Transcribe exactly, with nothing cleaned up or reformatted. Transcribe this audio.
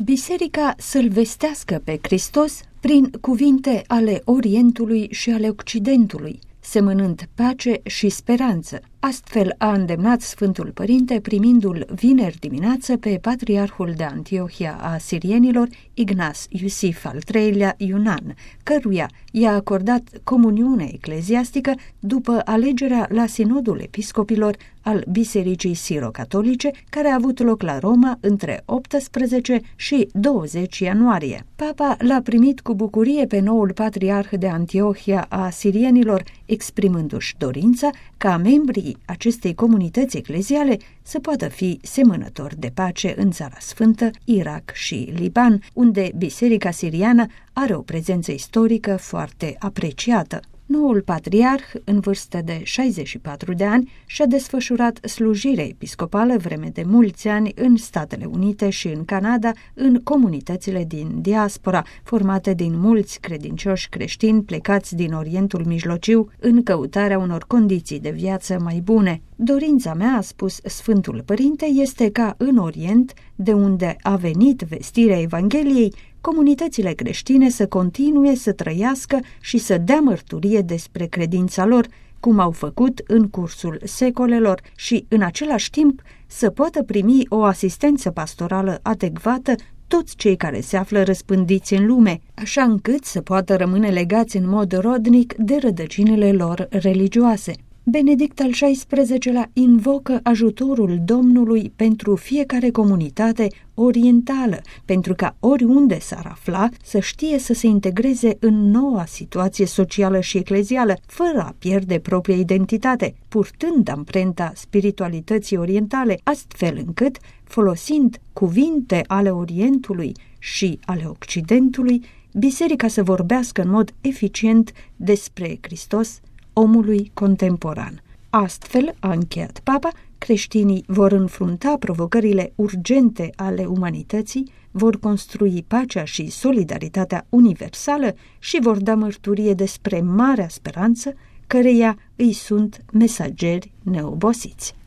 Biserica să-L vestească pe Hristos prin cuvinte ale Orientului și ale Occidentului, semănând pace și speranță. Astfel a îndemnat Sfântul Părinte primindu-l vineri dimineață pe Patriarhul de Antiohia a sirienilor, Ignas Iusif al treilea Iunan, căruia i-a acordat comuniune ecleziastică după alegerea la Sinodul Episcopilor al Bisericii Siro-Catolice, care a avut loc la Roma între optsprezece și douăzeci ianuarie. Papa l-a primit cu bucurie pe noul Patriarh de Antiohia a sirienilor, exprimându-și dorința ca membrii acestei comunități ecleziale să poată fi semănători de pace în Țara Sfântă, Irak și Liban, unde Biserica Siriană are o prezență istorică foarte apreciată. Noul patriarh, în vârstă de șaizeci și patru de ani, și-a desfășurat slujirea episcopală vreme de mulți ani în Statele Unite și în Canada, în comunitățile din diaspora, formate din mulți credincioși creștini plecați din Orientul Mijlociu în căutarea unor condiții de viață mai bune. Dorința mea, a spus Sfântul Părinte, este ca în Orient, de unde a venit vestirea Evangheliei, comunitățile creștine să continue să trăiască și să dea mărturie despre credința lor, cum au făcut în cursul secolelor, și în același timp să poată primi o asistență pastorală adecvată toți cei care se află răspândiți în lume, așa încât să poată rămâne legați în mod rodnic de rădăcinile lor religioase. Benedict al șaisprezecelea invocă ajutorul Domnului pentru fiecare comunitate orientală, pentru ca oriunde s-ar afla să știe să se integreze în noua situație socială și eclezială, fără a pierde propria identitate, purtând amprenta spiritualității orientale, astfel încât, folosind cuvinte ale Orientului și ale Occidentului, Biserica să vorbească în mod eficient despre Hristos, omului contemporan. Astfel, a încheiat Papa, creștinii vor înfrunta provocările urgente ale umanității, vor construi pacea și solidaritatea universală și vor da mărturie despre marea speranță, căreia îi sunt mesageri neobosiți.